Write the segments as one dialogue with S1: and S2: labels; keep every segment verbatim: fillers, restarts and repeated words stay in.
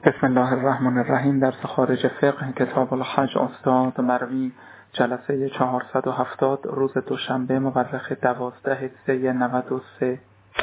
S1: بسم الله الرحمن الرحیم. درس خارج فقه کتاب الحج استاد مروی، جلسه چهارصد و هفتاد، روز دوشنبه مورخ دوازده سه نود و سه.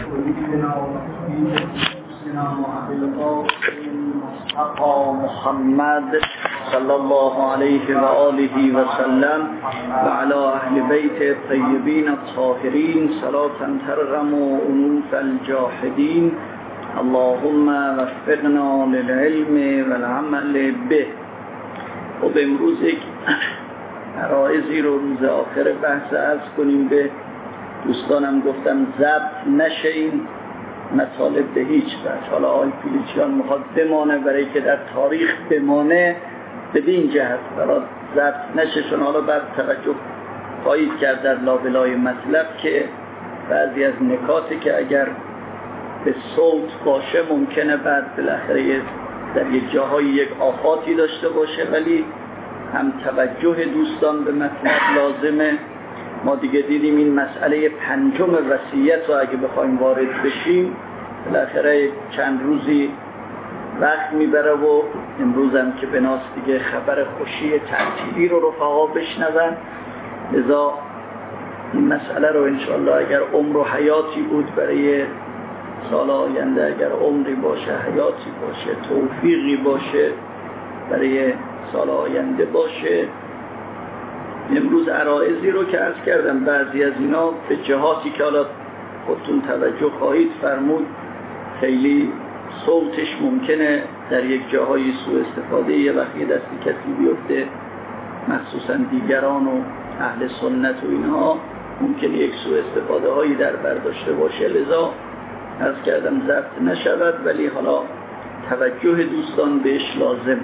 S2: محمد صلی الله علیه و آله و سلم و علی اهل بیت الطیبین الطاهرین صلاة ترغم انوف الجاحدین. اللهم وفقنا للعلم والعمل به. خب امروز یک عرایضی رو روز آخر بحث عرض کنیم به دوستانم. گفتم ضبط نشه این مطالب به هیچ وجه. حالا آقای پیلیچیان میخواد بمانه برای که در تاریخ بمانه، بدین جهت برای ضبط نشه، چون حالا بعد توجه خواهید کرد در لابلای مطلب که بعضی از نکاتی که اگر به صوت باشه ممکنه بعد بالاخره در یک جاهای یک آفاتی داشته باشه، ولی هم توجه دوستان به مطلب لازمه. ما دیگه دیدیم این مسئله پنجم وصیت رو اگه بخوایم وارد بشیم بالاخره چند روزی وقت میبره و امروز هم که بناست دیگه خبر خوشی تعطیلی رو رفقا بشنون. لذا این مسئله رو انشاءالله اگر عمر و حیاتی بود برای سال آینده، اگر عمری باشه، حیاتی باشه، توفیقی باشه برای سال آینده باشه، امروز عرایضی رو که عرض کردم بعضی از اینا به جهاتی که حالا خودتون توجه خواهید فرمود خیلی صوتش ممکنه در یک جاهای سوء استفاده یه وقت یه دستی کسی بیفته، مخصوصا دیگران و اهل سنت و اینها ممکنه یک سوء استفاده هایی در برداشته باشه. لذا عرض کردم ضبط نشود، ولی حالا توجه دوستان بهش لازم.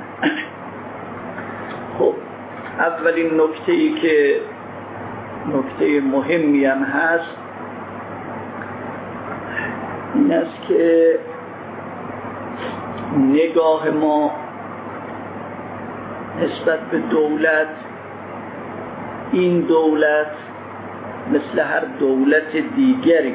S2: خب اولین نکته ای که نکته مهمی هم هست این است که نگاه ما نسبت به دولت، این دولت مثل هر دولت دیگری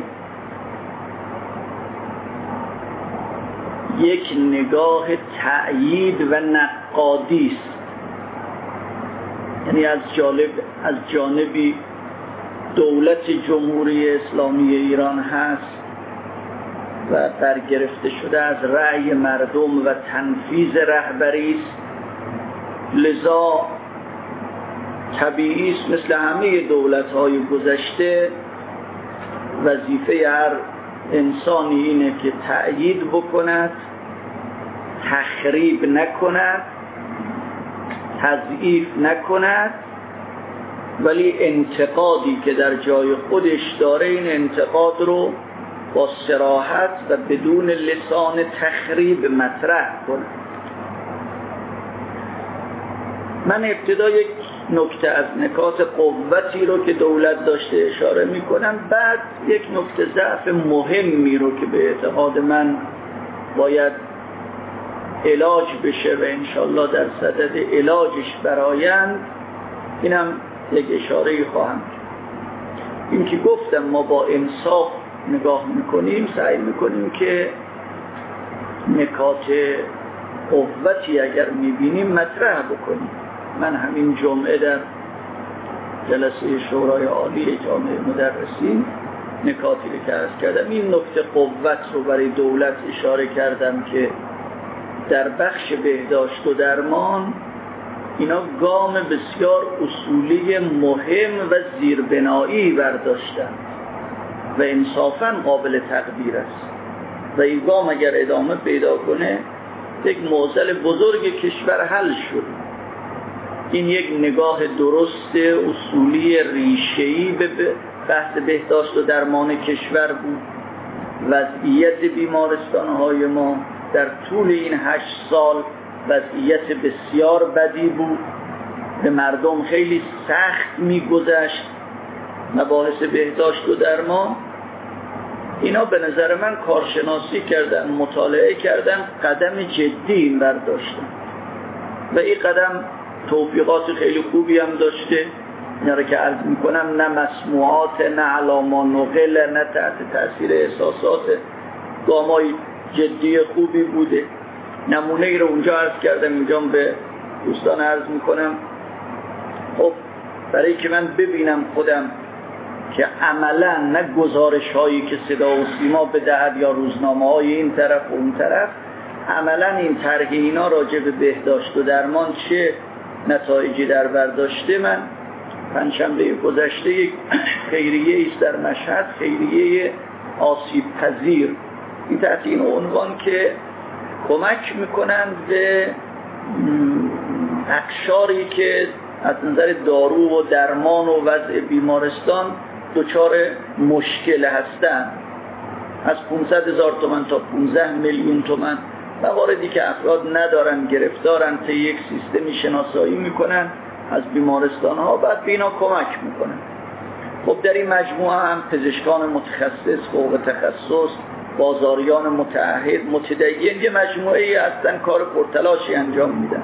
S2: یک نگاه تأیید و نقادی است. یعنی از جانب از جانبی دولت جمهوری اسلامی ایران هست و برگرفته شده از رأی مردم و تنفیذ رهبری است. لذا طبیعی است مثل همه دولت‌های گذشته وظیفه هر انسانی اینه که تأیید بکند، تخریب نکند، تضعیف نکند، ولی انتقادی که در جای خودش داره این انتقاد رو با صراحت و بدون لسان تخریب مطرح کنه. من ابتدا یک نکته از نکات قوتی رو که دولت داشته اشاره می کنم، بعد یک نکته ضعف مهمی رو که به اعتقاد من باید علاج بشه و انشالله در صدد علاجش برآیند اینم یک اشاره خواهم کرد. این که گفتم ما با انصاف نگاه میکنیم، سعی میکنیم که نکات قوتی اگر میبینیم مطرح بکنیم. من همین جمعه در جلسه شورای عالی جامعه مدرسین نکاتی رو که عرض کردم این نکته قوت رو برای دولت اشاره کردم که در بخش بهداشت و درمان اینا گام بسیار اصولی مهم و زیربنایی برداشتن و انصافاً قابل تقدیر است و این گام اگر ادامه پیدا کنه یک معضل بزرگ کشور حل شد. این یک نگاه درست اصولی ریشه‌ای به بحث بهداشت و درمان کشور بود. وضعیت بیمارستان‌های ما در طول این هشت سال وضعیت بسیار بدی بود، به مردم خیلی سخت می‌گذشت مباحث بهداشت و درمان. اینا به نظر من کارشناسی کردن، مطالعه کردن، قدم جدی این برداشتن و این قدم توفیقات خیلی خوبی هم داشته. اینا رو که عرض میکنم نه مسموعات، نه علاما نقل، نه تحت تاثیر احساسات، گامای جدی خوبی بوده. نمونه ای رو اونجا عرض کردم، اینجا به دوستان عرض میکنم. خب برای که من ببینم خودم که عملا نه گزارش هایی که صدا و سیما بدهد یا روزنامه های این طرف و اون طرف، عملا این طرح اینا راجع به بهداشت و درمان چه نتایجی در برداشته. من پنجشنبه گذشته یک خیریه است در مشهد، خیریه آسیب پذیر، این تحت این عنوان که کمک میکنند به اقشاری که از نظر دارو و درمان و وضع بیمارستان دچار مشکل هستند، از پانصد هزار تومان تا پانزده میلیون تومان مواردی که افراد ندارن، گرفتارن، تا یک سیستمی شناسایی میکنن از بیمارستان ها، بعد به اینا کمک میکنن. خب در این مجموعه هم پزشکان متخصص، فوق تخصص، بازاریان متعهد، متدین، یه مجموعه ای هستن کار پرتلاشی انجام میدن.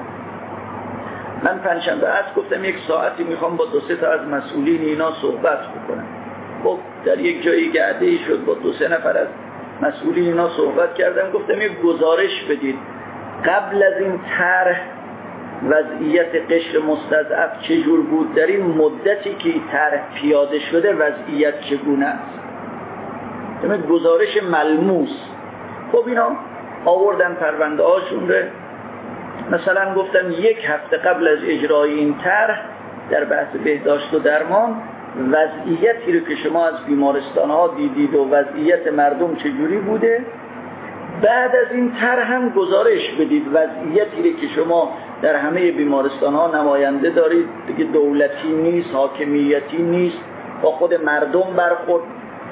S2: من پنجشنبه عصر گفتم یک ساعتی میخوام با دو سه تا از مسئولین اینا صحبت بکنم. خب در یک جایی گرده ای شد، با دو سه نفر از مسئولین اینا صحبت کردم، گفتم یک گزارش بدید قبل از این طرح وضعیت قشر مستضعف چجور بود، در این مدتی که طرح پیاده شده وضعیت چگونه است، یعنی گزارش ملموس. خب اینا آوردن پرونده هاشون رو، مثلا گفتم یک هفته قبل از اجرای این طرح در بحث بهداشت و درمان وضعیتی رو که شما از بیمارستان ها دیدید و وضعیت مردم چجوری بوده، بعد از این طرح هم گزارش بدید وضعیتی رو که شما در همه بیمارستان ها نماینده دارید، دیگه دولتی نیست، حاکمیتی نیست، با خود مردم برخورد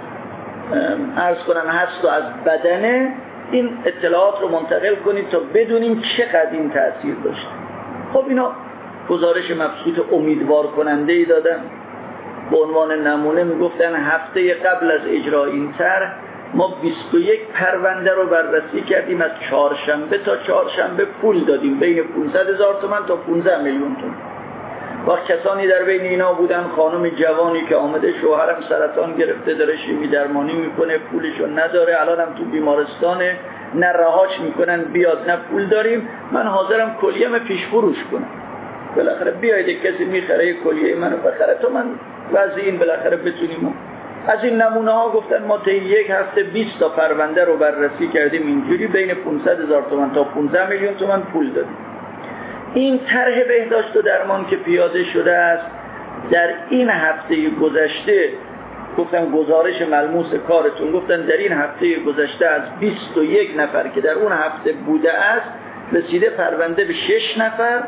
S2: عرض کنم هست و از بدنه، این اطلاعات رو منتقل کنید تا بدونیم چقدر این تأثیر داشته. خب اینا گزارش مبسوط امیدوار کننده ای دادن. به عنوان نمونه میگفتن هفته قبل از اجرای این طرح ما بیست و یک پرونده رو بررسی کردیم، از چهارشنبه تا چهارشنبه پول دادیم بین پانصد هزار تومان تا پانزده میلیون تومان. وقت کسانی در بین اینا بودن، خانم جوانی که آمده شوهرم سرطان گرفته داره شیمی درمانی میکنه، پولشو نداره، الان هم تو بیمارستانه، نه رهاش میکنن بیاد نه پول داریم، من حاضرم کلیه‌ام پیش فروش کنم، بالاخره بیاید کسی میخره یک کلیه منو بخره تا من وضع این بالاخره بتونیم. از این نمونه ها گفتن ما طی یک هفته بیست تا پرونده رو بررسی کردیم، اینجوری بین پانصد هزار تومان تا پانزده میلیون تومان پول دادیم. این طرح بهداشت و درمان که پیاده شده است در این هفته گذشته، گفتن گزارش ملموس کارتون، گفتن در این هفته گذشته از بیست و یک نفر که در اون هفته بوده است رسیده پرونده به شش نفر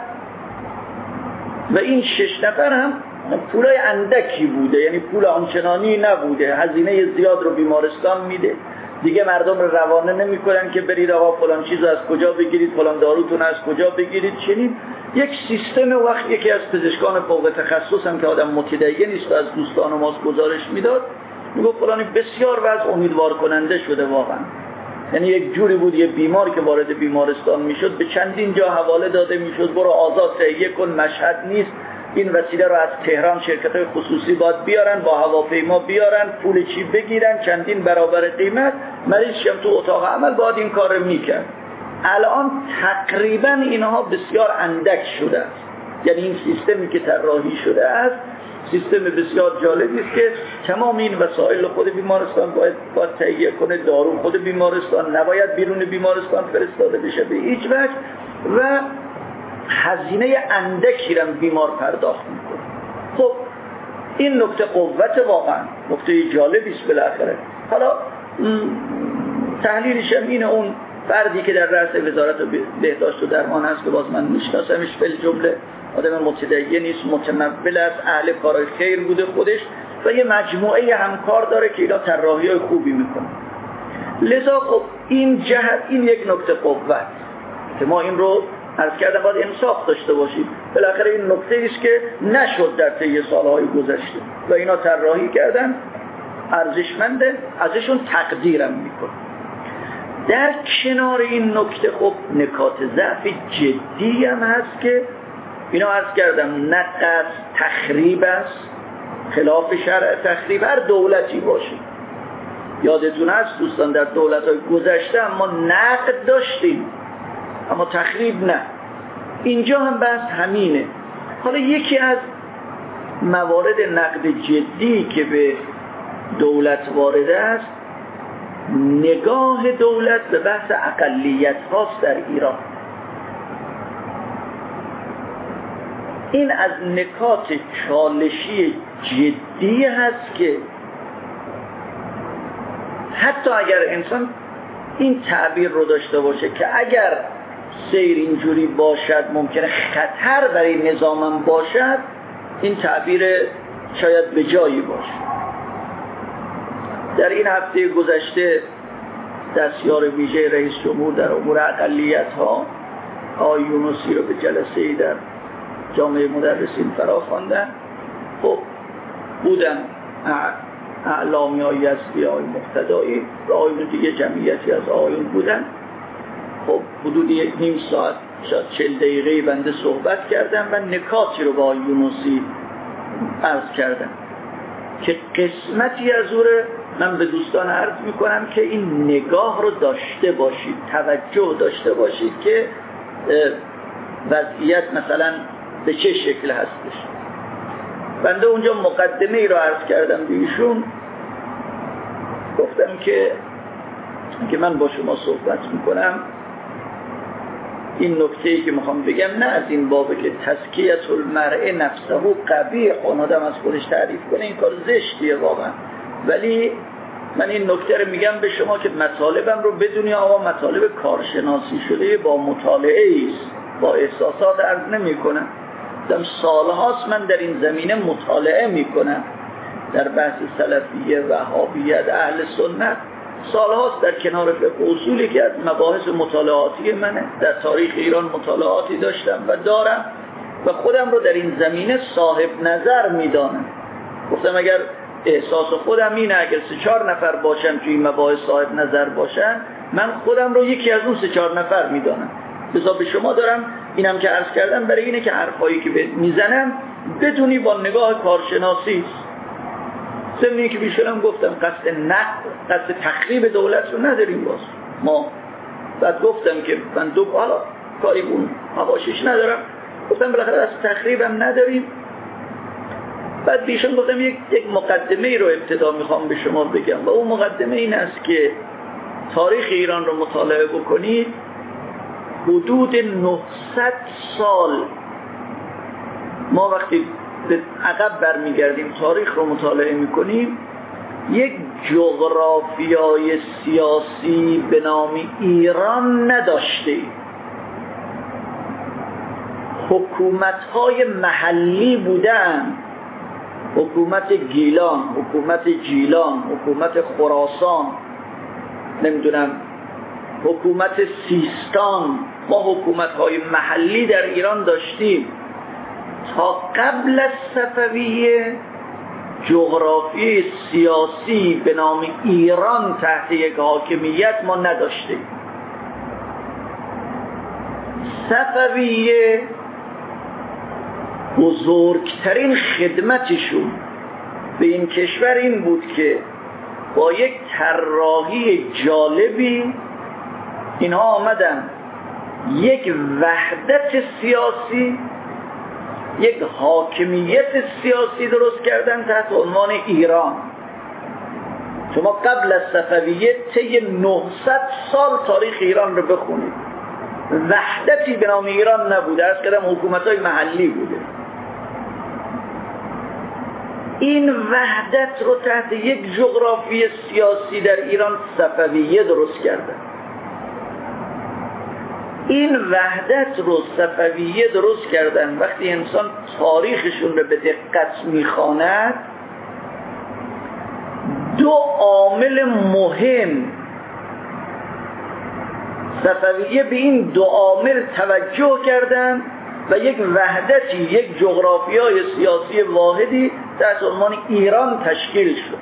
S2: و این شش نفر هم پولای اندکی بوده، یعنی پول آنچنانی نبوده، هزینه زیاد رو بیمارستان میده دیگه، مردم رو روانه نمی کنن که برید آقا فلان چیز از کجا بگیرید، فلان داروتون از کجا بگیرید. چنین یک سیستم وقت یکی از پزشکان فوق تخصص هم که آدم متدین نیست از دوستان ما گزارش میداد، میگفت فلانی بسیار وضع امیدوار کننده شده واقعا، یعنی یک جوری بود یه بیمار که وارد بیمارستان میشد به چندین جا حواله داده میشد، برو آزاد تهیه کن، مشهد نیست، این وسیله رو از تهران شرکت‌های خصوصی باید بیارن، با هواپیما بیارن، پول چی بگیرن، چندین برابر قیمت، مریض شم تو اتاق عمل باید این کار رو میکرد. الان تقریبا اینها بسیار اندک شده است، یعنی این سیستمی که طراحی شده است سیستم بسیار جالبی است که تمام این وسایل خود بیمارستان باید باید تهیه کنه، دارو خود بیمارستان نباید بیرون بیمارستان فرستاده بشه به هیچ وجه و هزینه اندکی رو بیمار پرداخت میکنه. خب این نکته قوت واقعا نکته جالبی است بالاخره. حالا تحلیلش هم اینه، اون فردی که در رأس وزارت بهداشت و درمان هست که باز من میشناسمش، فل جمله آدم متدین نیست، متمول است، اهل کارهای خیر بوده خودش و یه مجموعه همکار داره که اینا طراحی‌های خوبی میکنه. لذا خب این جهت این یک نکته قوت که ما این رو عرض کردم باید انصاف داشته باشیم. بالاخره این نکته است که نشد در طی سالهای گذشته و اینا طراحی کردن، ارزشمنده، ازشون تقدیرم میکنه. در کنار این نکته خب نکات ضعف جدی هم هست که اینا عرض کردم نقص تخریب است، خلاف شرع تخریب هر دولتی باشه. یادتون هست دوستان در دولت‌های گذشته ما نقد داشتیم، اما تخریب نه. اینجا هم بحث همینه. حالا یکی از موارد نقد جدی که به دولت وارد است، نگاه دولت به بحث اقلیت هاست در ایران. این از نکات چالشی جدی هست که حتی اگر انسان این تعبیر رو داشته باشه که اگر سیر اینجوری باشد ممکنه خطر برای نظامم باشد، این تعبیر شاید به جایی باشه. در این هفته گذشته دستیار ویژه رئیس جمهور در امور اقلیت ها آقای یونسی رو به جلسه‌ای در جامعه مدرسین فرا خواندن. خب بودن اعلامی های یزدی های مقتدایی و آقایون دیگه جمعیتی از آقایون بودن. خب حدود یک نیم ساعت شاید چل دقیقه بنده صحبت کردم و نکاتی رو با آقای یونسی عرض کردم که قسمتی از او من به دوستان عرض میکنم که این نگاه رو داشته باشید، توجه داشته باشید که وضعیت مثلا به چه شکل هستش. بنده اونجا مقدمه ای رو عرض کردم به ایشون، گفتم که که من با شما صحبت میکنم، این نکته ای که میخوام بگم نه از این بابه که تزکیة المرء نفسه قبیح، اون آدم از خودش تعریف کنه، این کار زشتیه واقعا، ولی من این نکته رو میگم به شما که مطالبم رو بدونی آقا مطالب کارشناسی شده با مطالعه ایست، با احساسات عرض نمی کنم. دم سالهاست من در این زمینه مطالعه میکنم در بحث سلفیه، وهابیت، اهل سنت، سالهاست در کنار فقه اصولی که از مباحث مطالعاتی منه. در تاریخ ایران مطالعاتی داشتم و دارم و خودم رو در این زمینه صاحب نظر میدانم. گفتم اگر احساس خودم اینه اگر سه چهار نفر باشن توی این مباحث صاحب نظر باشن، من خودم رو یکی از اون سه چهار نفر میدانم. بذار به شما دارم اینم که عرض کردم برای اینه که حرفایی که میزنم بدونی با نگاه کارشناسی است. ضمن که بیشترم گفتم قصد نقد، قصد تخریب دولت رو نداریم. باز ما بعد گفتم که من دو حالا کاری بون حواشیش ندارم، گفتم بالاخره از تخریبم نداریم. بعد بیشتر گفتم یک یک مقدمه ای رو ابتدا میخوام به شما بگم و اون مقدمه این است که تاریخ ایران رو مطالعه بکنید. حدود نهصد سال ما وقتی به عقب برمیگردیم تاریخ رو مطالعه میکنیم، یک جغرافیای سیاسی به نام ایران نداشتیم. حکومت‌های محلی بودن، حکومت گیلان، حکومت جیلان، حکومت خراسان، نمیدونم حکومت سیستان. ما حکومت‌های محلی در ایران داشتیم. تا قبل از صفویه جغرافی سیاسی به نام ایران تحت یک حاکمیت ما نداشتیم. صفویه بزرگترین خدمتشون به این کشور این بود که با یک طراحی جالبی اینها آمدن یک وحدت سیاسی، یک حاکمیت سیاسی درست کردن تحت عنوان ایران. شما قبل از صفویه طی نهصد سال تاریخ ایران رو بخونید، وحدتی به نام ایران نبوده، از کردم حکومت‌های محلی بوده. این وحدت رو تحت یک جغرافی سیاسی در ایران صفویه درست کردن. این وحدت رو صفویه درست کردن. وقتی انسان تاریخشون رو به دقت میخواند، دو عامل مهم صفویه به این دو عامل توجه کردن و یک وحدتی، یک جغرافیای سیاسی واحدی تحت عنوان ایران تشکیل شد.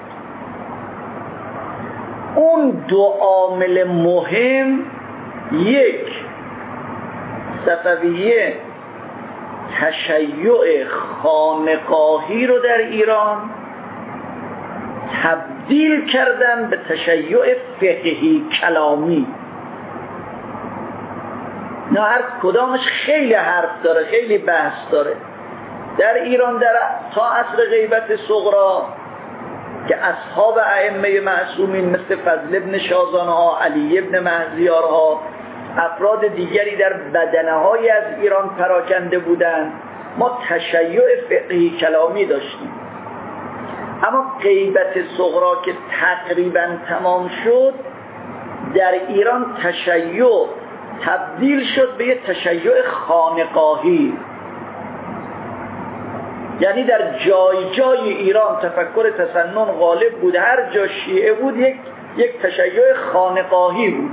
S2: اون دو عامل مهم، یک صفویه تشیع خانقاهی رو در ایران تبدیل کردن به تشیع فقهی کلامی. نه هر کدامش خیلی حرف داره، خیلی بحث داره. در ایران در تا عصر غیبت صغرا که اصحاب ائمه معصومین مثل فضل ابن شازانها، علی ابن مهزیارها، افراد دیگری در بدنه‌های از ایران پراکنده بودند، ما تشیع فقهی کلامی داشتیم. اما غیبت صغرا که تقریبا تمام شد، در ایران تشیع تبدیل شد به یک تشیع خانقاهی. یعنی در جای جای ایران تفکر تسنن غالب بود، هر جا شیعه بود یک یک تشیع خانقاهی بود،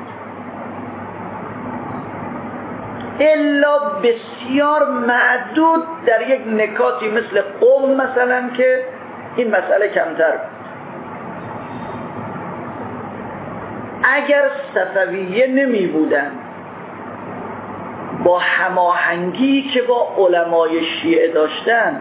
S2: الا بسیار معدود در یک نکاتی مثل قم مثلا که این مسئله کمتر بود. اگر صفویه نمی بودن با هماهنگی که با علمای شیعه داشتن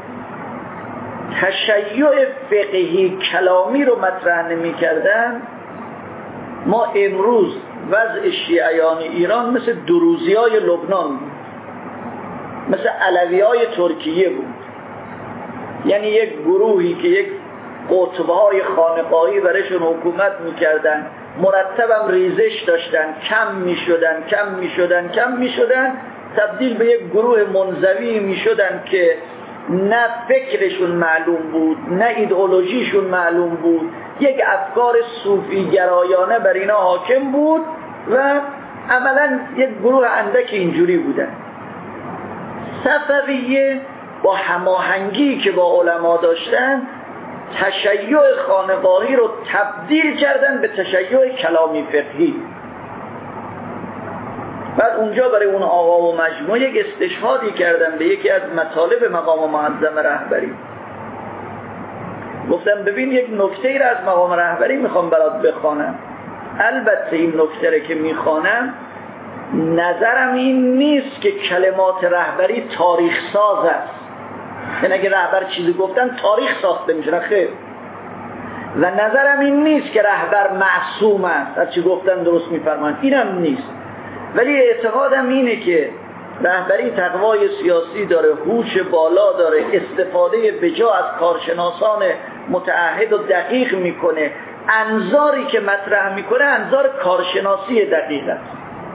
S2: تشیع فقهی کلامی رو مطرح نمی کردن، ما امروز وضع شیعیان ایران مثل دروزی های لبنان بود، مثل علوی های ترکیه بود. یعنی یک گروهی که یک قطبهای خانقاهی برشون حکومت میکردن، مرتبم ریزش داشتن، کم میشدن کم میشدن کم میشدن تبدیل به یک گروه منزوی میشدن که نه فکرشون معلوم بود، نه ایدئولوژیشون معلوم بود، یک افکار صوفی گرایانه بر اینا حاکم بود و عملا یک گروه اندک اینجوری بودن. صفویه با هماهنگی که با علما داشتن تشیع خانقاهی رو تبدیل کردن به تشیع کلامی فقهی. بعد اونجا برای اون آقا و مجموعه یک استشهادی کردن به یکی از مطالب مقام معظم رهبری. گفتم ببین یک نکته ای را از مقام رهبری میخوام برات بخوانم. البته این نکته را که میخوانم نظرم این نیست که کلمات رهبری تاریخ ساز است، یعنی اگه رهبر چیزی گفتن تاریخ ساخته میشه، خیر. و نظرم این نیست که رهبر معصوم است، از چی گفتن درست میفرمان، اینم نیست. ولی اعتقادم اینه که رهبری تقوای سیاسی داره، هوش بالا داره، استفاده بجا از کارشناسان متعهد و دقیق میکنه، انظاری که مطرح میکنه انظار کارشناسی دقیق است.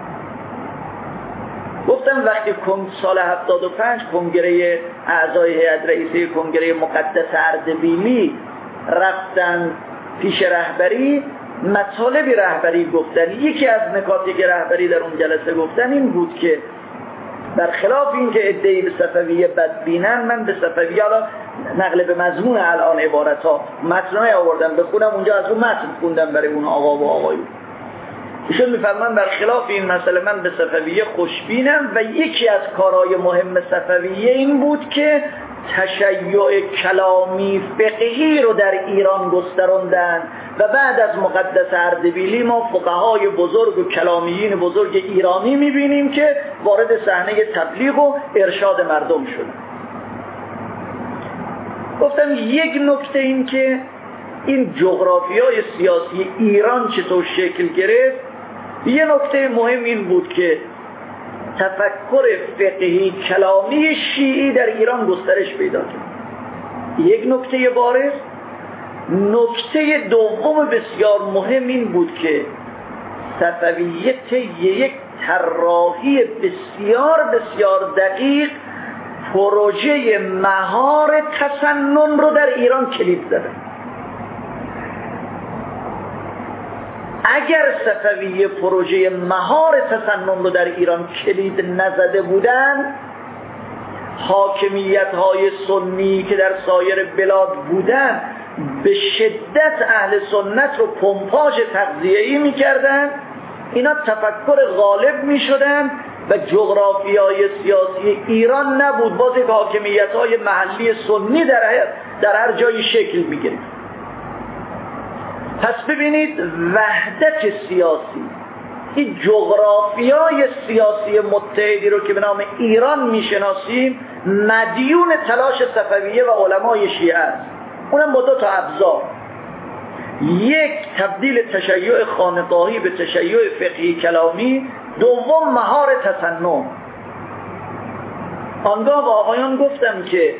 S2: گفتم وقتی سال هفتاد و پنج کنگره اعضای هیئت رئیسه کنگره مقدس اردبیلی رفتن پیش رهبری، مطالبی رهبری گفتن. یکی از نکاتی که رهبری در اون جلسه گفتن این بود که برخلاف این که ادعی به صفویه بدبینن، من به صفویه حالا نقل به مضمون الان عبارت ها متنای آوردم بخونم، اونجا از اون متن خوندم برای اون آقا و آقایون. ایشون میفرمان برخلاف این مسئله من به صفویه خوشبینم و یکی از کارهای مهم صفویه این بود که تشیع کلامی فقهی رو در ایران گستراندن و بعد از مقدس اردبیلی ما فقهای بزرگ و کلامیین بزرگ ایرانی میبینیم که وارد صحنه تبلیغ و ارشاد مردم شدن. گفتم یک نکته این که این جغرافیای سیاسی ایران چطور شکل گرفت، یه نکته مهم این بود که تفکر فقهی کلامی شیعی در ایران گسترش پیدا کرد. یک نکته بارز. نکته دوم بسیار مهم این بود که صفویه یک طراحی بسیار بسیار دقیق پروژه مهار تسنن رو در ایران کلید زدن. اگر صفویه پروژه مهار تسنن رو در ایران کلید نزده بودن، حاکمیت‌های سنی که در سایر بلاد بودن به شدت اهل سنت رو پمپاژ تغذیه‌ای می‌کردن، اینا تفکر غالب می‌شدن و جغرافیای سیاسی ایران نبود، باز یک حاکمیت‌های محلی سنی در هر, در هر جایی شکل می‌گرفت. پس ببینید وحدت سیاسی، این جغرافیای سیاسی متحدی رو که به نام ایران میشناسیم مدیون تلاش صفویه و علمای شیعه است. اونم با دو تا ابزار، یک تبدیل تشیع خانقاهی به تشیع فقهی کلامی دوم مهار تسنن. آنگاه با آقایان گفتم که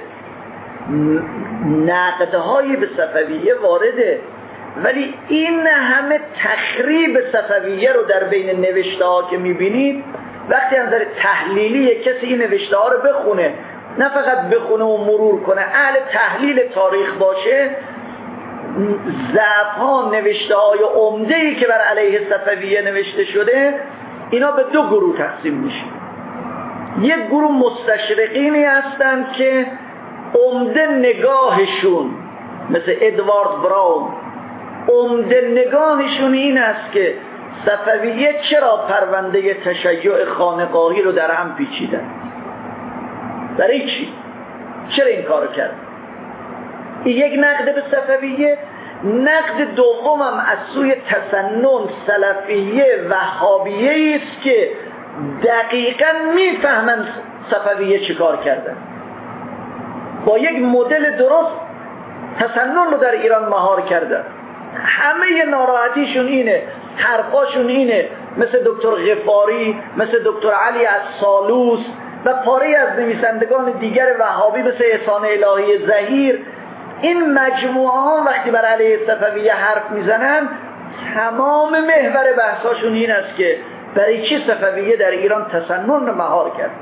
S2: نقدهایی به صفویه وارده، ولی این همه تخریب صفویه رو در بین نوشته ها که میبینید، وقتی از نظر تحلیلی کسی این نوشته ها رو بخونه، نه فقط بخونه و مرور کنه، اهل تحلیل تاریخ باشه، ضعف ها نوشته های عمده‌ای که بر علیه صفویه نوشته شده اینا به دو گروه تقسیم میشه. یک گروه مستشرقینی هستند که عمده نگاهشون مثل ادوارد براون، عمده نگاهشون این است که صفویه چرا پرونده تشیع خانقاهی رو در هم پیچیدن، برای چی، چرا این کارو کرد. این یک نقد به صفویه. نقد دومم از سوی تسنن، سلفیه، وهابیه است که دقیقاً میفهمن صفویه چی کار کردن، با یک مدل درست تسنن رو در ایران مهار کردن. همه ناراحتیشون اینه، حرفاشون اینه، مثل دکتر غفاری، مثل دکتر علی السالوس و پاره از نویسندگان دیگر وهابی مثل احسان الهی ظهیر. این مجموعه ها وقتی بر علیه صفویه حرف میزنن، تمام محور بحثاشون این است که برای چی صفویه در ایران تسنن رو مهار کرد.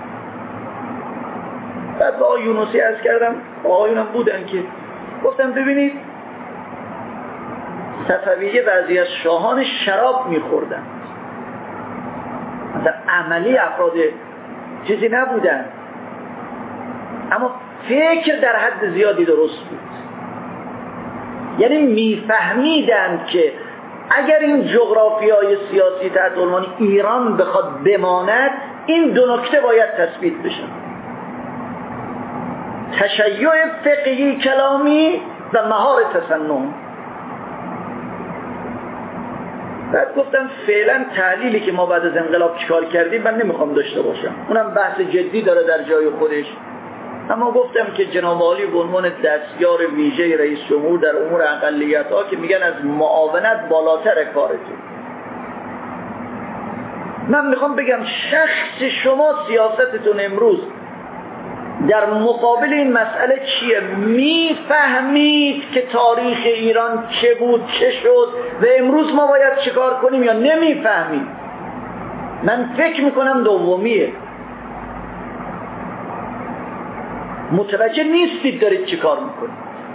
S2: بعد با آقای یونسی عرض کردم، آقایونم بودن که گفتم ببینید صفویه بعضی از شاهان شراب میخوردن، مثلا عملی افراد چیزی نبودن، اما فکر در حد زیادی درست بود. یعنی میفهمیدند که اگر این جغرافیای سیاسی تحت عنوان ایران بخواد بماند، این دو نکته باید تثبیت بشن: تشیع فقهی کلامی و مهار تسنن. بعد گفتم فعلا تحلیلی که ما بعد از انقلاب چیکار کردیم من نمیخوام داشته باشم، اونم بحث جدی داره در جای خودش، اما گفتم که جناب عالی به عنوان دستیار ویژه رئیس جمهور در امور اقلیت‌ها که میگن از معاونت بالاتر کارتون، من میخوام بگم شخص شما سیاستتون امروز در مقابل این مسئله چیه؟ میفهمید که تاریخ ایران چه بود، چه شد و امروز ما باید چیکار کنیم، یا نمیفهمید؟ من فکر میکنم دومیه. متوجه نیستید دارید چیکار میکنید.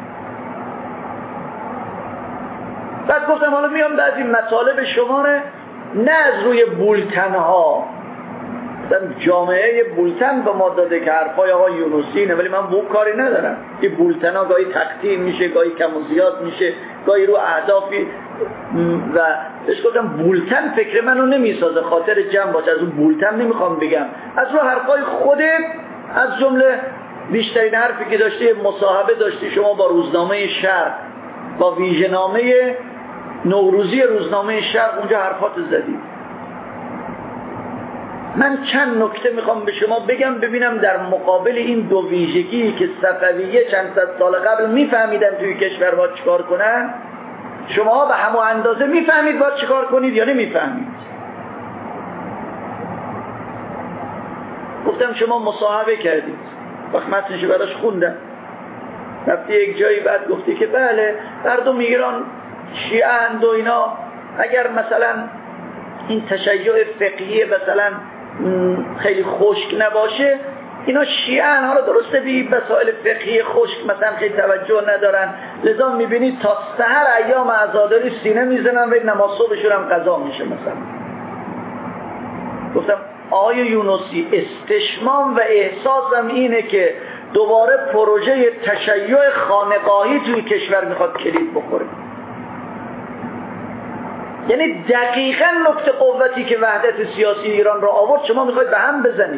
S2: بعد گفتم حالا میام بعضی مطالب شما رو نه از روی بولتنها، جامعه بولتن به ما داده که حرفای آقا یونسی نه، ولی من با کاری ندارم. این بولتن ها گاهی تقطیم میشه، گاهی کم و زیاد میشه، گاهی رو اهدافی و بهش گفتم بولتن فکر منو نمیسازه، خاطر جمع باشه از اون بولتن نمیخوام بگم، از رو حرفای خودت، از جمله بیشترین حرفی که داشتی مصاحبه داشتی شما با روزنامه شرق، با ویژه‌نامه نوروزی روزنامه شرق، اونجا حرفات زدی. من چند نکته میخوام به شما بگم ببینم در مقابل این دو ویژگی که صفویه چند صد سال قبل میفهمیدن توی کشور باید چیکار کنن، شما به همون اندازه میفهمید باید چیکار کنید یا نمیفهمید؟ گفتم شما مصاحبه کردید، وقت متنشو براش خوندم، رفتی یک جایی بعد گفتی که بله مردم ایران شیعه اند و اینا، اگر مثلا این تشیع فقهی مثلا خیلی خشک نباشه، اینا شیعه ان، حالا درسته بی مسائل فقهی خشک مثلا خیلی توجه ندارن، لذا میبینید تا سحر ایام عزاداری سینه میزنن و نماز صبحشون هم قضا میشه مثلا. گفتم آقای یونسی استشمام و احساسم اینه که دوباره پروژه تشیع خانقاهی توی کشور میخواد کلید بخوره. یعنی دقیقاً نقطه قوتی که وحدت سیاسی ایران را آورد شما میخواید به هم بزنید.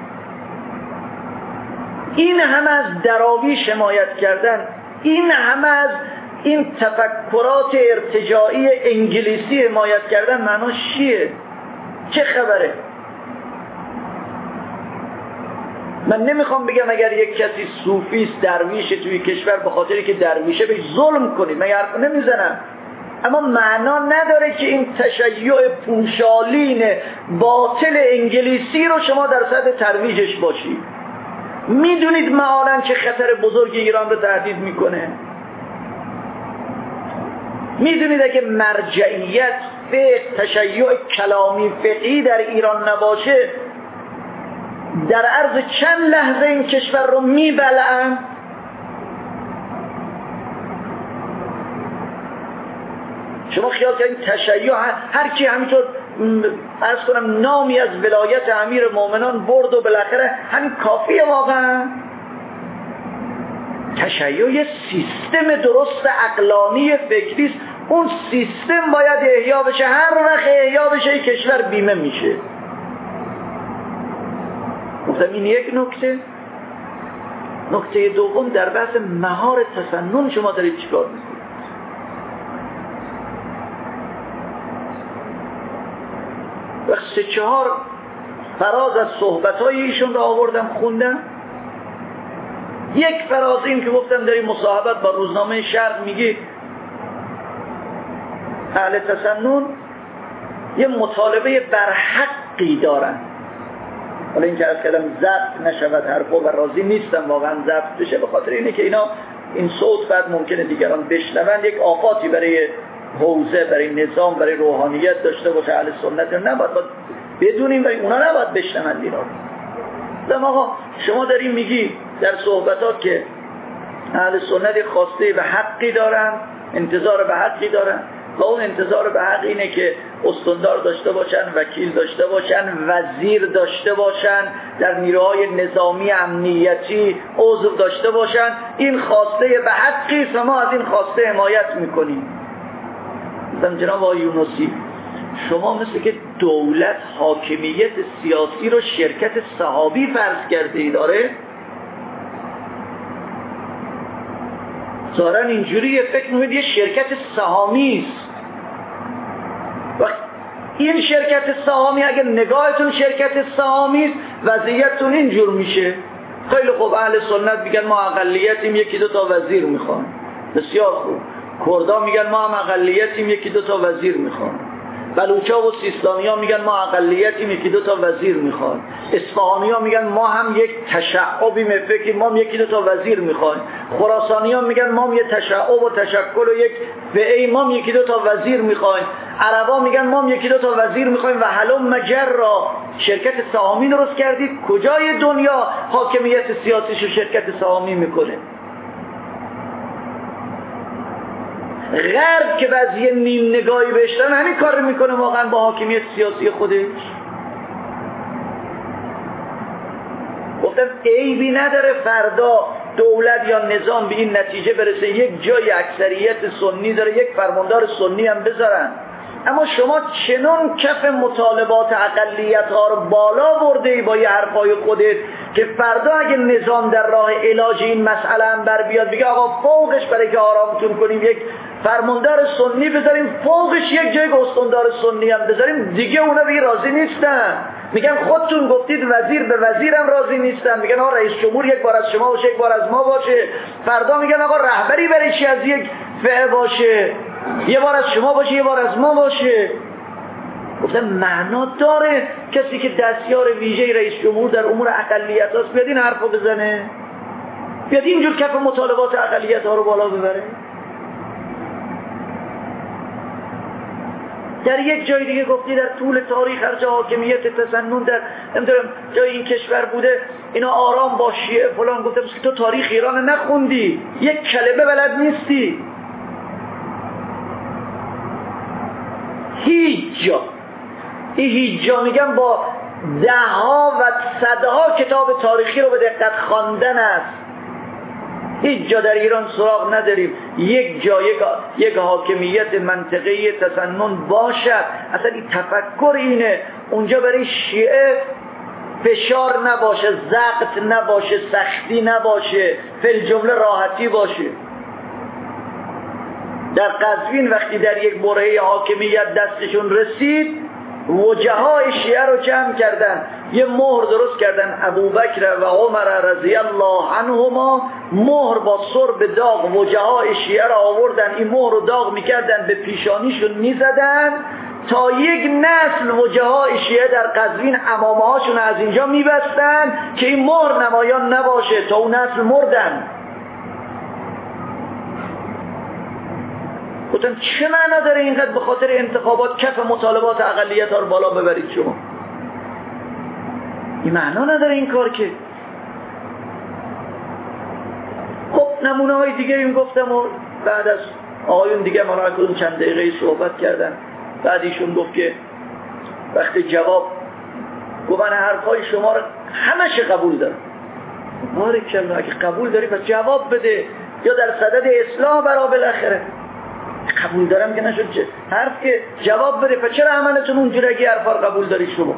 S2: این همه از دراویش حمایت کردن، این همه از این تفکرات ارتجاعی انگلیسی حمایت کردن، معناش چیه؟ چه خبره؟ من نمیخوام بگم اگر یک کسی صوفیست، درویشه توی کشور، به خاطری که درویشه به ظلم کنید، من حرف نمیزنم، اما معنا نداره که این تشیع پوشالین باطل انگلیسی رو شما در صدد ترویجش باشید. میدونید معالاً که خطر بزرگ ایران رو تهدید میکنه. میدونید اگه مرجعیت فقه، تشیع کلامی فقهی در ایران نباشه، در عرض چند لحظه این کشور رو میبلعن. شما خیال کنید تشیع هر کی همینطور عرض کنم نامی از ولایت امیر مومنان برد و بالاخره همین کافیه واقعا؟ تشیع یه سیستم درست عقلانی فکری است. اون سیستم باید احیا بشه. هر وقت احیا بشه این کشور بیمه میشه. گفتم این یک نکته. نکته دوم در بحث مهار تسنن شما دارید چیکار میکنید؟ و سه چهار فراز از صحبت‌های ایشون رو آوردم خوندم. یک فراز این که گفتم در این مصاحبت با روزنامه شرق میگی اهل تسنن یه مطالبه برحقی دارن. حالا این که از کلم ضبط نشود حرفا و راضی نیستم واقعا ضبط بشه، به خاطر اینه که اینا این صوت بعد ممکنه دیگران بشنوند، یک آفاتی برای حوزه، برای نظام، برای روحانیت داشته باشه. اهل سنت نباید بدونیم و اونا نباید بشنوند اینا. دم آقا شما داریم میگی در صحبتات که اهل سنت خواسته به حقی دارن، انتظار به حقی دارن و اون انتظار به حق اینه که استاندار داشته باشن، وکیل داشته باشن، وزیر داشته باشن، در نیروهای نظامی امنیتی عضو داشته باشن. این خواسته به حقی است و ما از این خواسته حمایت میکنیم. مثلا جناب آقای یونسی، شما مثل که دولت حاکمیت سیاسی رو شرکت صحابی فرض کرده ای داره؟ ظاهرا اینجوری فکر می‌کنید یه شرکت سهامی است. و این شرکت سهامی اگه نگاهتون شرکت سهامی است وضعیتتون اینجور میشه. خیلی خوب، اهل سنت میگن ما اقلیتیم، یکی دو تا وزیر میخوان. بسیار خوب. کردا میگن ما هم اقلیتیم، یکی دو تا وزیر میخوان. بلوچا و سیستانی ها میگن ما اقلیتیم، یکی دو تا وزیر میخوان. اصفهانی ها میگن ما هم یک تشعبی مفکری، ما هم یکی دو تا وزیر میخوان. خراسانی ها میگن ما هم یک تشعب و تشکل و یک فئه، ما هم یکی دو تا وزیر میخوایم. عربا میگن ما هم یکی دو تا وزیر میخوایم و هلم مجرا. شرکت سهامی درست کردید. کجای دنیا حاکمیت سیاسیشو شرکت سهامی میکنه؟ غرب که بعضی نیم نگاهی بهشتن همین کار رو میکنه واقعا با حاکمیت سیاسی خودش. گفتم عیبی نداره فردا دولت یا نظام به این نتیجه برسه یک جای اکثریت سنی داره یک فرماندار سنی هم بذارن، اما شما چنون کف مطالبات اقلیت ها رو بالا برده ای با یه حرفای خودت که فردا اگه نظام در راه علاج این مسئله هم بر بیاد بگه آقا فوقش برای که آرامتون کنیم یک فرماندار سنی بذاریم، فوقش یک جای استاندار سنی هم بذاریم، دیگه اونا به راضی نیستن. میگن خودتون گفتید وزیر به وزیرم راضی نیستن. میگن آقا رئیس جمهور یک بار از شما باشه یک بار از ما باشه. فردا میگن آقا رهبری برای چی از یک فئه باشه، یه بار از شما باشه یه بار از ما باشه. گفتم معنا داره کسی که دستیار ویژه رئیس جمهور در امور اقلیت هاست بیاد این حرفو بزنه، بیاد اینجور کف مطالبات اقلیت ها رو بالا ببره؟ در یک جای دیگه گفتی در طول تاریخ هر جا حاکمیت تسنن در نمیدونم جای این کشور بوده اینا آرام با شیعه فلان. گفتم تو تاریخ ایران نخوندی، یک کلمه بلد نیستی. هیچ جا، این هیچ جا میگم با ده ها و صدها کتاب تاریخی رو به دقت خواندن است. هیچ جا در ایران سراغ نداریم یک جا یک, یک حاکمیت منطقه‌ای تسنن باشد. اصلا این تفکر اینه اونجا برای شیعه فشار نباشه، ضغط نباشه، سختی نباشه، فی الجمله راحتی باشه. در قزوین وقتی در یک برهه حاکمیت دستشون رسید وجهای شیعه رو جمع کردن، یه مهر درست کردن، ابوبکر و عمر رضی الله عنهما مهر با سرب داغ وجهای شیعه رو آوردن، این مهر رو داغ میکردن، به پیشانیشون میزدن تا یک نسل وجهای شیعه در قزوین عمامه هاشون از اینجا میبستن که این مهر نمایان نباشه، تا اون نسل مردن. گفتم چه معنا داره اینقدر به خاطر انتخابات کف مطالبات اقلیت ها رو بالا ببرید شما؟ این معنا نداره این کار که. خب نمونه های دیگه این گفتم و بعد از آقایون دیگه مراکزون چند دقیقه صحبت کردن، بعد ایشون گفت که وقتی جواب گفت من حرفای شما رو همشه قبول دارم. بارکالله، اگه قبول داری پس جواب بده، یا در صدد اصلاح برا بالاخره. قبول دارم که نشد چه حرف که جواب بده، پس چرا عملتون اونجوری اگه حرفا رو قبول دارید شما؟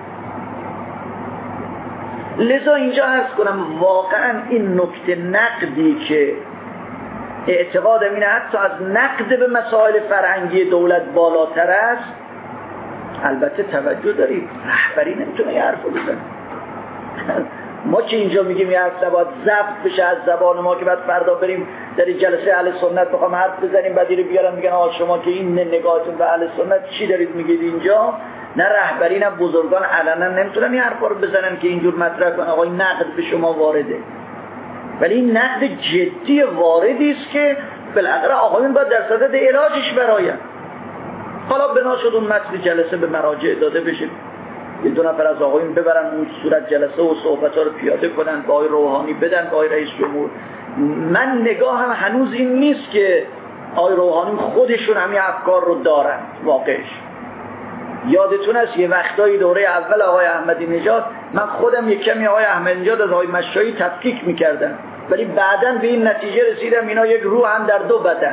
S2: لذا اینجا عرض کنم واقعا این نکته نقدی که اعتقادم اینه حتی از نقد به مسائل فرهنگی دولت بالاتر است، البته توجه دارید رهبری نمیتونه یه حرف بزنه. ما که اینجا میگیم یه حرف باید ضبط بشه از زبان ما که بعد فردا بریم در جلسه اهل سنت بخوام حرف بزنیم، بعد رو بیارن میگن آقا شما که این نگاهتون به اهل سنت چی دارید میگید اینجا؟ نه رهبری نه بزرگان علنا نمیتونن این حرفا رو بزنن که اینجور مطرح کنن آقا این نقد به شما وارده. ولی این نقد جدی واردی است که بالاخره آقایون باید در صدد علاجش براین. حالا بنا شد اون متن جلسه به مراجع داده بشه، یه دو نفر از آقایون ببرن اون صورت جلسه و صحبت‌ها رو پیاده کنن، با آقای روحانی بدن، با آقای رئیس جمهور. من نگاهم هنوز این نیست که آقای روحانی خودشون همین افکار رو دارن واقعش. یادتون است یه وقتایی دوره اول آقای احمدی نژاد من خودم یک کمی آقای احمدی نژاد از آقای مشایی تفکیک می‌کردم، ولی بعداً به این نتیجه رسیدم اینا یک روح هم در دو بدن.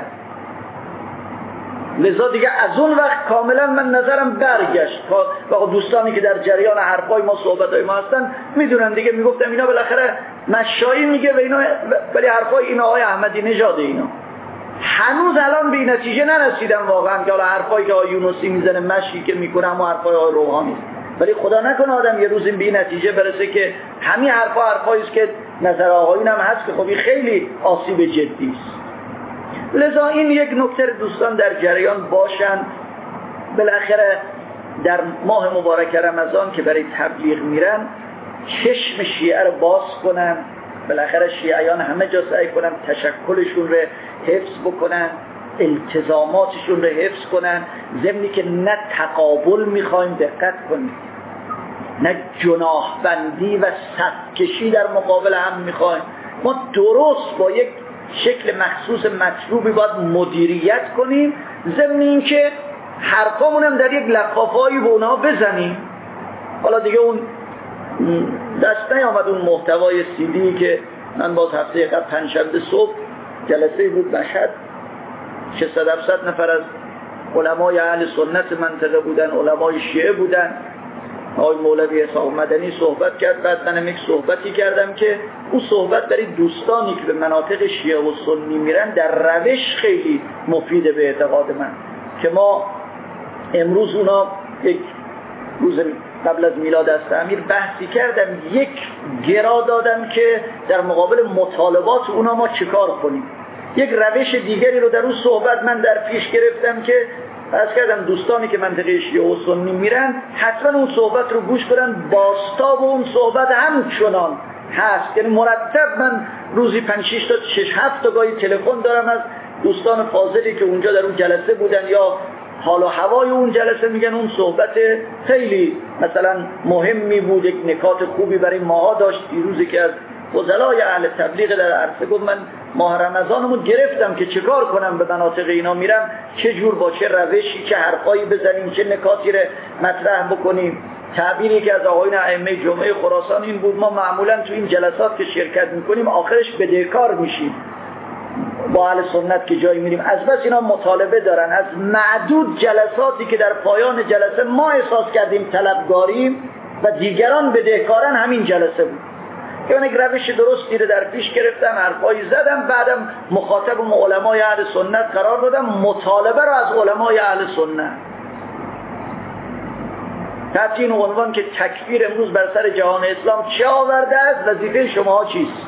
S2: لذا دیگه از اون وقت کاملا من نظرم برگشت. واقعا دوستانی که در جریان حرفای ما صحبتای ما هستن میدونن دیگه، میگفتم اینا بالاخره مشایی میگه و اینا، ولی حرفای این آقای احمدی نژاد اینا. هنوز الان به این نتیجه نرسیدم واقعا که حالا حرفایی که آقای یونسی میزنه مشی که میکنه اما حرفای آقای روحانی، ولی خدا نکنه آدم یه روز به این نتیجه برسه که همین حرفا حرفایی است که نظر آقایون هم هست که خب خیلی آسیب جدی است. لذا این یک نکته دوستان در جریان باشن. بالاخره در ماه مبارک رمضان که برای تبلیغ میرن چشم شیعه رو باز کنن، بالاخره شیعیان همه جا سعی کنن تشکلشون رو حفظ بکنن، التزاماتشون رو حفظ کنن، ضمنی که نه تقابل میخوایم، دقت کنید، نه جناح بندی و صف کشی در مقابل هم میخوایم. ما درست با یک شکل مخصوص مطلوبی باید مدیریت کنیم، ضمن این که حرفامون هم در یک لفافه‌ای به اونها بزنیم. حالا دیگه اون دست نیامد اون محتوای سیدی که من باز هفته قبل پنجشنبه صبح جلسه بود مشهد، ششصد هفتصد نفر از علمای اهل سنت منطقه بودن، علمای شیعه بودن. آقای مولوی اسحاق مدنی صحبت کرد، بعد من یک صحبتی کردم که اون صحبت برای دوستانی که به مناطق شیعه و سنی میرن در روش خیلی مفیده به اعتقاد من، که ما امروز اونا یک روز قبل از میلاد از تعمیر بحثی کردم، یک گرا دادم که در مقابل مطالبات اونا ما چیکار کنیم. یک روش دیگری رو در اون صحبت من در پیش گرفتم که از کردم دوستانی که منطقه شیعه و سنی میرن حتما اون صحبت رو گوش کنن، بازتاب اون صحبت همچنان هست. یعنی مرتب من روزی پنج شش تا شش هفت تا گاهی تلفن دارم از دوستان فاضلی که اونجا در اون جلسه بودن یا حال و هوای اون جلسه میگن اون صحبت خیلی مثلا مهمی بود، یک نکات خوبی برای ماها داشت. دیروزی که از فضلای اهل تبلیغ در عرصه گفت من ماه رمضانمو گرفتم که چیکار کنم، به مناطق اینا میرم چه جور با چه روشی چه حرفایی بزنیم، چه نکاتی رو مطرح بکنیم. تعبیری که از آقایون ائمه جمعه خراسان این بود، ما معمولا تو این جلسات که شرکت میکنیم آخرش بدهکار میشیم با اهل سنت که جایی میریم، از بس اینا مطالبه دارن. از معدود جلساتی که در پایان جلسه ما احساس کردیم طلبگاریم و دیگران بدهکارن همین جلسه بود که من یک روش درستی رو در پیش گرفتم، حرفایی زدم، بعدم مخاطب علمای اهل سنت قرار دادم، مطالبه رو از علمای اهل سنت. تحت این عنوان که تکفیر امروز بر سر جهان اسلام چه آورده است، وظیفه شما چیست؟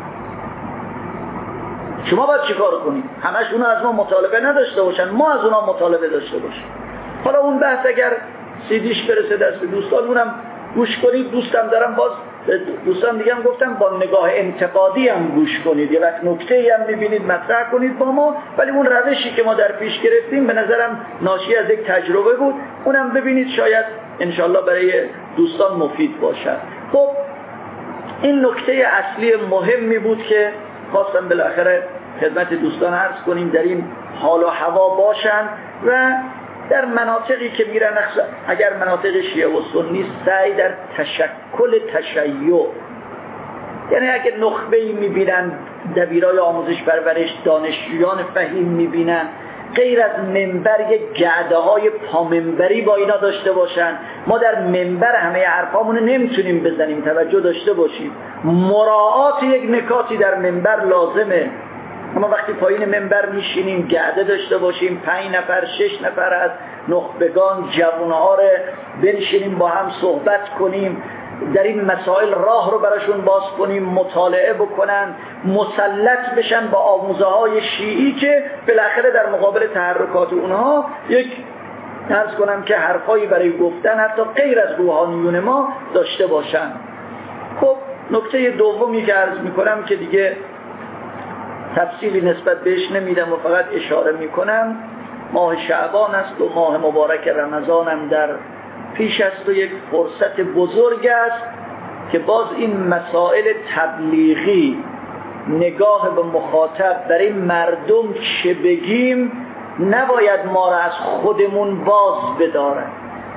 S2: شما باید چی کار کنید؟ همش اونا از ما مطالبه نداشته باشن، ما از اونا مطالبه داشته باشیم. حالا اون بحث اگر سیدیش برسه دست دوستان اونم گوش کنید. دوستم دارم باز دوستان دیگه هم گفتم با نگاه انتقادی هم گوش کنید، یه وقت نکته‌ای هم می‌بینید مطرح کنید با ما، ولی اون روشی که ما در پیش گرفتیم به نظرم ناشی از یک تجربه بود، اونم ببینید شاید انشالله برای دوستان مفید باشد. خب این نکته اصلی مهمی بود که خواستم بالاخره خدمت دوستان عرض کنیم، در این حال و هوا باشن و در مناطقی که میرن، اگر مناطق شیعه و سنی، سعی در تشکل تشیع، یعنی اگر نخبه‌ای میبینن، دبیرای آموزش پرورش، دانشجویان فهیم میبینن، غیر از منبر یک گعده های پا منبری با اینا داشته باشن. ما در منبر همه حرفامونو نمیتونیم بزنیم، توجه داشته باشیم، مراعات یک نکاتی در منبر لازمه. اما وقتی پایین منبر میشینیم گعده داشته باشیم، پنج نفر شش نفر از نخبگان جوانها رو بنشینیم با هم صحبت کنیم، در این مسائل راه رو براشون باز کنیم، مطالعه بکنن، مسلط بشن با آموزه های شیعی که بالاخره در مقابل تحرکات اونها یک عرض کنم که حرفایی برای گفتن حتی غیر از روحانیون ما داشته باشن. خب نکته دومی که عرض میکنم که دیگه تفصیلی نسبت بهش نمیدم و فقط اشاره میکنم، ماه شعبان است و ماه مبارک رمضان هم در پیش است و یک فرصت بزرگ است که باز این مسائل تبلیغی، نگاه به مخاطب، برای مردم چه بگیم، نباید ما را از خودمون باز بدارن.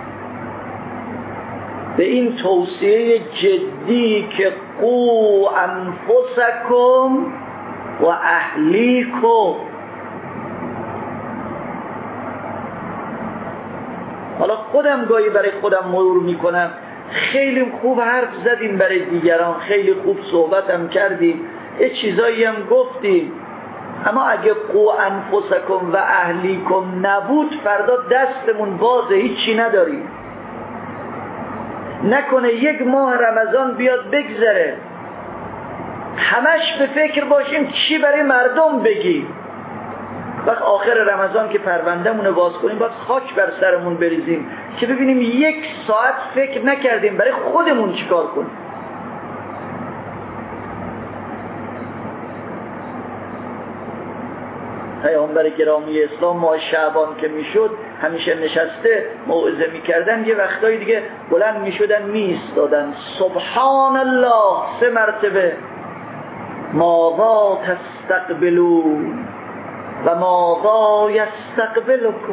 S2: به این توصیه جدی که قو انفسکم و اهلیکم. حالا خودم گاهی برای خودم مرور میکنم، خیلی خوب حرف زدیم برای دیگران، خیلی خوب صحبت هم کردیم، یه چیزایی هم گفتیم، اما اگه قو انفسکم و اهلیکم نبود فردا دستمون بازه، هیچی نداریم. نکنه یک ماه رمضان بیاد بگذره همش به فکر باشیم چی برای مردم بگیم، وقت آخر رمضان که پرونده‌مون باز کنیم باید خاک بر سرمون بریزیم که ببینیم یک ساعت فکر نکردیم برای خودمون چیکار کنیم. پیامبر گرامی اسلام ماه شعبان که میشد همیشه نشسته موعظه میکردن، یه وقتایی دیگه بلند میشدن میایستادن، سبحان الله سه مرتبه، ماذا تستقبلون و ماذا یستقبلکم.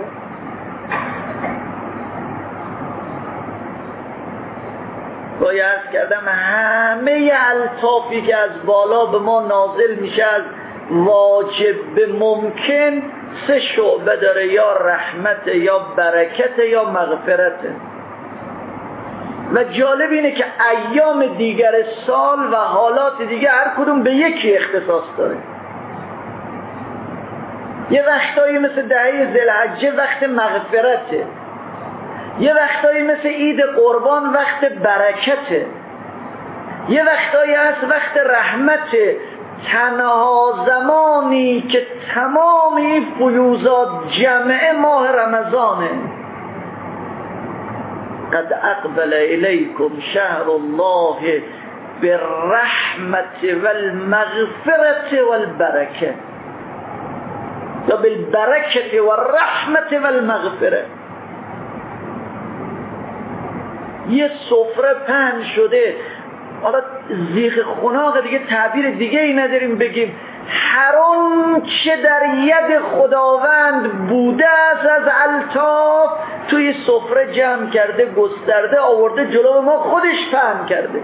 S2: باید عرض کردم همه الطافی که از بالا به ما نازل میشه از واجب به ممکن سه شعبه داره، یا رحمت یا برکت یا مغفرت. و جالب اینه که ایام دیگر سال و حالات دیگه هر کدوم به یکی اختصاص داره. یه وقتایی مثل دهه ذوالحجه وقت مغفرته، یه وقتایی مثل عید قربان وقت برکته، یه وقتایی هست وقت رحمته. تنها زمانی که تمام این فیوزات جمع ماه رمضانه. قد اقبل الیکم شهر الله بالرحمت والمغفرت والبرکه، یا بالبرکت والرحمت والمغفرت. یه سفره پهن شده، حالا زیخ خناق دیگه تعبیر دیگه ای نداریم بگیم، هر اون چه در ید خداوند بوده است از الطاف توی سفره جمع کرده، گسترده آورده جلو ما، خودش پهن کرده.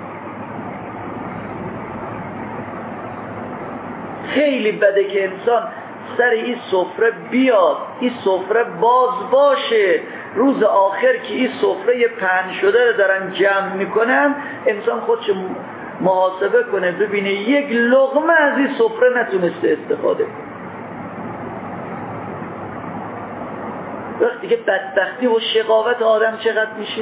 S2: خیلی بده که انسان سر این سفره بیاد، این سفره باز باشه، روز آخر که این سفره پهن شده رو دارن جمع میکنن انسان خودش محاسبه کنه ببینه یک لقمه از این سفره نتونسته استفاده کنه. وقتی که بدبختی و شقاوت آدم چقدر میشه.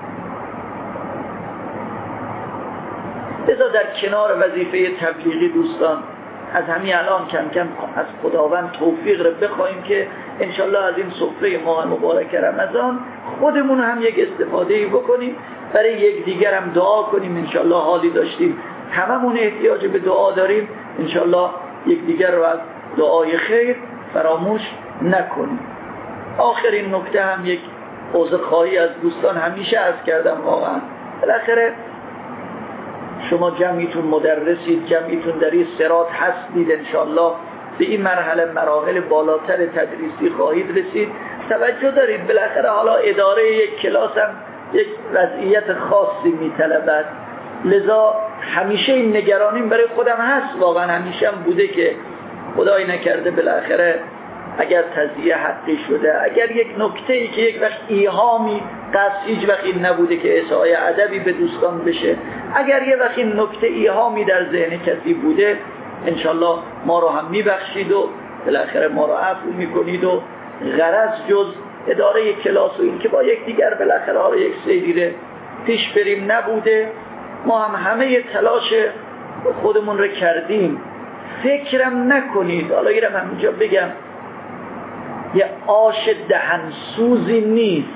S2: لذا در کنار وظیفه تبلیغی دوستان از همین الان کم کم از خداوند توفیق رو بخوایم که انشالله از این سفره ماه مبارک رمضان خودمون هم یک استفاده‌ای بکنیم، برای یک دیگر هم دعا کنیم. انشالله حالی داشتیم هممون احتیاج به دعا داریم، انشالله یک دیگر رو از دعای خیر فراموش نکنیم. آخرین نکته هم یک عذرخواهی از دوستان همیشه عرض کردم، واقعا بالاخره شما جمعیتون مدرسید، جمعیتون در این صراط هستید، انشالله به این مرحله مراحل بالاتر تدریسی خواهید رسید. توجه دارید بالاخره حالا اداره یک کلاس هم یک وضعیت خاصی میطلبد، لذا همیشه این نگرانیم برای خودم هست، واقعا همیشه هم بوده که خدای نکرده بالاخره اگر تضییع حقی شده، اگر یک نکته‌ای که یک وقت ایهامی قصد هیچ وقت این نبوده که اساءه ادبی به دوستان بشه، اگر یه وقت این نکته ایهامی در ذهن کسی بوده، انشالله ما رو هم میبخشید و بالاخره ما رو عفو میکنید و غرض جز اداره یک کلاس و این که با یک دیگر بالاخره حالا یک سیری پیش بریم نبوده. ما هم همه تلاش خودمون رو کردیم. فکرم نکنید، حالا ایرم همینجا بگم، یه آش دهنسوزی نیست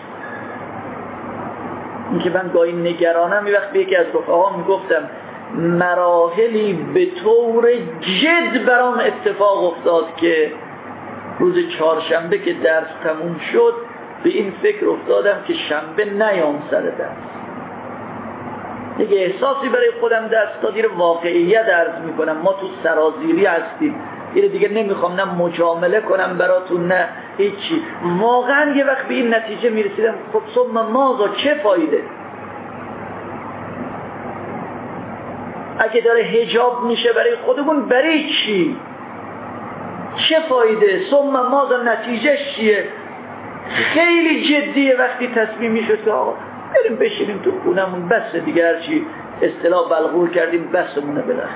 S2: این که من گاهی نگرانم. یه وقت به یکی از رفقا میگفتم مراحلی به طور جد برام اتفاق افتاد که روز چهارشنبه که درس تموم شد به این فکر افتادم که شنبه نیام سر درس. دیگه احساسی برای خودم دست داد، رو واقعیت عرض میکنم، ما تو سرازیری هستیم، یه دیگه نمیخوام نه مجامله کنم براتون نه هیچی. واقعا یه وقت به این نتیجه میرسیدم خب ثم ماذا، چه فایده؟ اگه داره حجاب میشه برای خودمون، برای چی؟ چه فایده؟ ثم ماذا، نتیجهش چیه؟ خیلی جدیه وقتی تصمیم میشد که آقا بریم بشینیم تو خونمون، بس دیگه هرچی اصطلاح بلغور کردیم بسمونه، بالاخره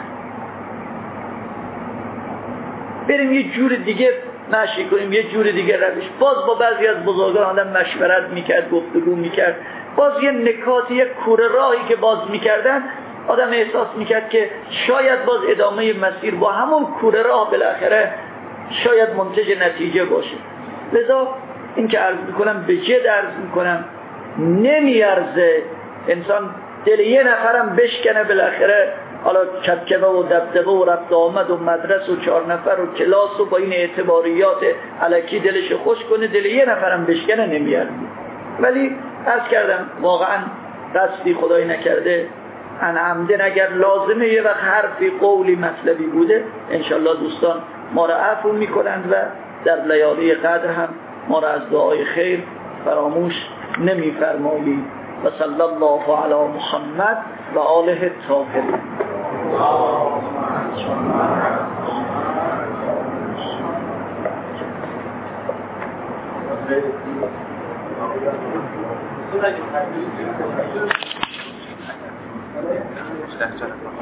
S2: بریم یه جور دیگه مشی کنیم، یه جور دیگه روش. باز با بعضی از بزرگان آدم مشورت میکرد، گفتگو میکرد، باز یه نکاتی، یه کوره راهی که باز میکردن آدم احساس میکرد که شاید باز ادامه مسیر با همون کوره راه بالاخره شاید منتج نتیجه باشه. لذا این که عرض میکنم به جد عرض میکنم، نمیارزه انسان دل یه نفرم بشکنه بالاخره حالا کبکبه و دبدبه و رفت آمد و مدرس و چهار نفر و کلاس و با این اعتباریات الکی دلش خوش کنه، دل یه نفرم بشکنه نمیارزه. ولی عرض کردم واقعا قصدی خدای نکرده انعمدن اگر لازمه یه وقت حرفی قولی مطلبی بوده، انشالله دوستان ما را عفو میکنند و در لیالی قدر هم ما را از دعای خیر فراموش نمیفرمایید. و صلی الله علی محمد و آله الطاهرین.
S1: Gracias.